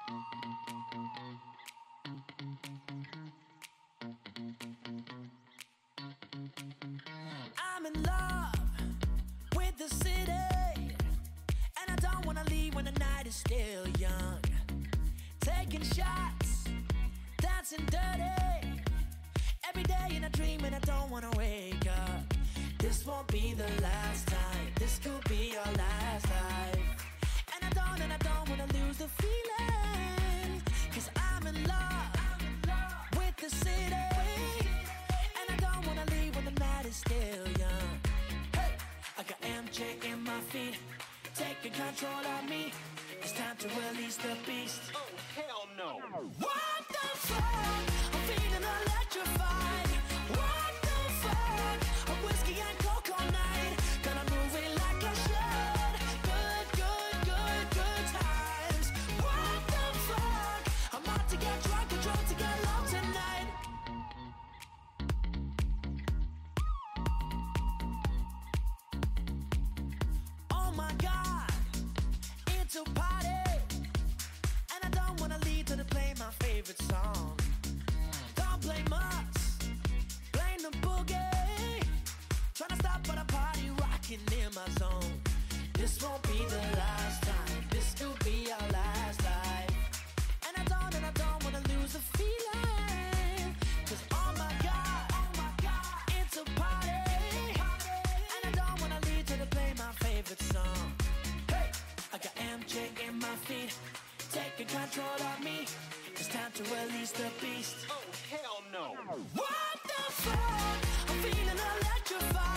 I'm in love with the city, and I don't wanna leave when the night is still young. Taking shots, dancing dirty, every day in a dream and I don't wanna wake up. This won't be the last time, this could be our last life. And I don't wanna lose the feeling, 'cause I'm in love with the city, and I don't wanna leave when the night is still young. Hey, I got MJ in my feet, taking control of me. It's time to release the beast. Oh, hell no. What the fuck? I'm feeling electrified. What the fuck? A whiskey and coke all night. Gonna move it like I should. Good, good, good, good times. What the fuck? I'm out to get drunk and drunk to get low tonight. Oh my God, it's a party, and I don't wanna leave till they play my favorite song. Don't blame us, blame the boogie. Tryna stop but a party rocking in my zone. This won't be the last time, this could be our last life. And I don't wanna lose the feeling, 'cause oh my God, it's a party, and I don't wanna leave till they play my favorite song. Hey, I got MJ in my feet, taking control of me. It's time to release the beast. Oh, hell no. What the fuck? I'm feeling electrified.